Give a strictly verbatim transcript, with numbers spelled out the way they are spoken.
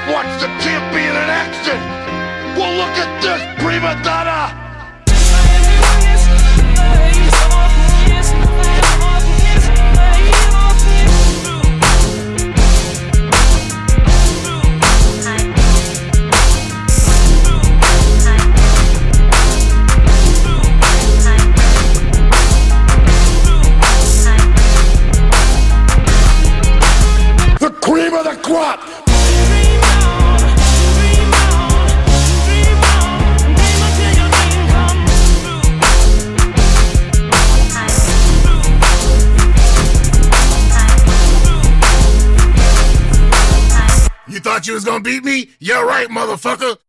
Watch the champion in action. Well, look at this prima donna. The cream of the crop. You thought you was gonna beat me? You're right, motherfucker.